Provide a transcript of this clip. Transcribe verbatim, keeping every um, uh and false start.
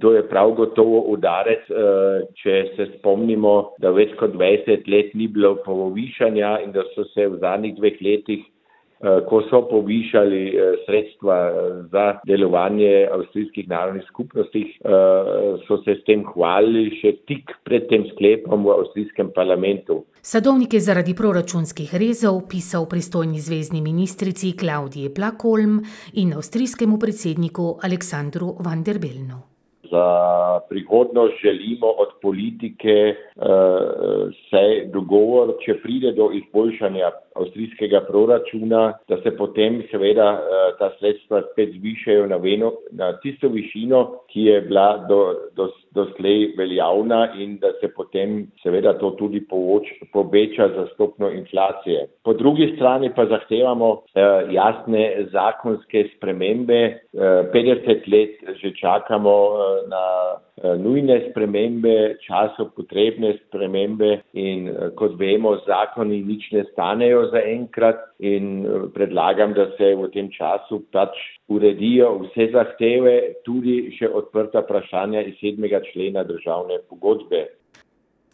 To je prav gotovo udarec, če se spomnimo, da več kot dvajset let ni bilo povišanja in da so se v zadnjih dveh letih, ko so povišali sredstva za delovanje avstrijskih narodnih skupnosti, so se s tem hvalili še tik pred tem sklepom v avstrijskem parlamentu. Sadovnik je zaradi proračunskih rezov pisal pristojni zvezni ministrici Klaudiji Plakholm in avstrijskemu predsedniku Aleksandru Van der Bellenu. Za prihodnost želimo od politike vsaj dogovor, če pride do izboljšanja avstrijskega proračuna, da se potem seveda ta sredstva spet zvišajo na, veno, na tisto višino, ki je bila do, do, doslej veljavna in da se potem seveda to tudi povoč, poveča za stopnjo inflacije. Po drugi strani pa zahtevamo eh, jasne zakonske spremembe. Eh, petdeset let že čakamo eh, na eh, nujne spremembe, časo potrebne spremembe in eh, kot vemo, zakoni nič ne stanejo zaenkrat in predlagam, da se v tem času pač uredijo vse zahteve, tudi še odprta vprašanja iz sedmega člena državne pogodbe.